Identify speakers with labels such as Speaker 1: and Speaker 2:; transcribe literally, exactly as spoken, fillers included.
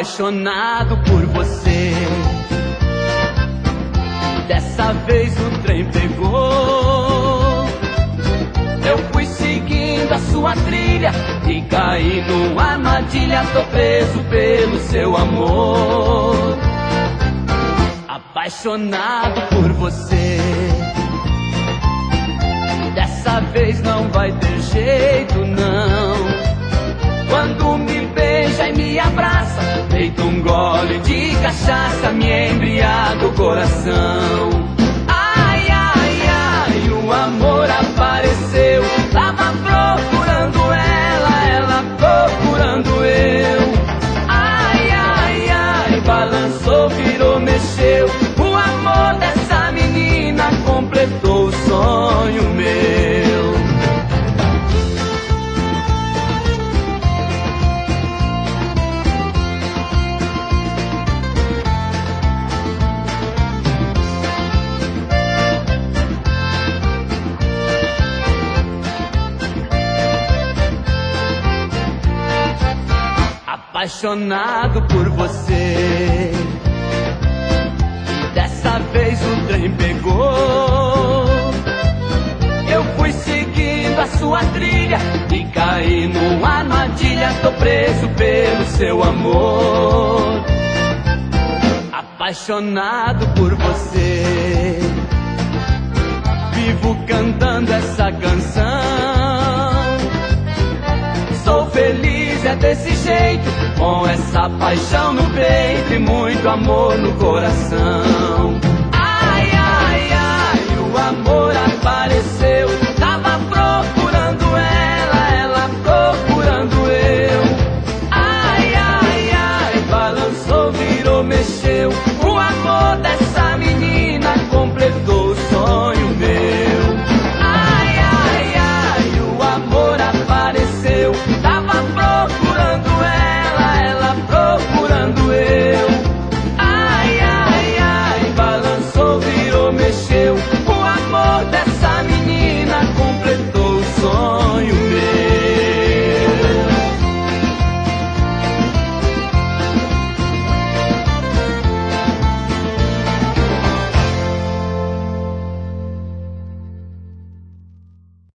Speaker 1: apaixonado por você. Dessa vez o trem pegou. Eu fui seguindo a sua trilha e caí numa armadilha. Tô preso pelo seu amor. Apaixonado por você. Dessa vez não vai ter jeito não. Quando me beija e me abraça, feito um gole de cachaça, me embriaga o coração. Ai, ai, ai, o amor apareceu. Tava procurando ela, ela procurando eu. Ai, ai, ai, balançou, virou, mexeu. O amor dessa menina completou o sonho meu. Apaixonado por você. Dessa vez o trem pegou. Eu fui seguindo a sua trilha e caí numa armadilha. Tô preso pelo seu amor. Apaixonado por você. Vivo cantando essa canção. Sou feliz, é desse jeito, com essa paixão no peito e muito amor no coração. Ai, ai, ai, o amor apareceu. Tava procurando ela, ela procurando eu. Ai, ai, ai, balançou, virou, mexeu.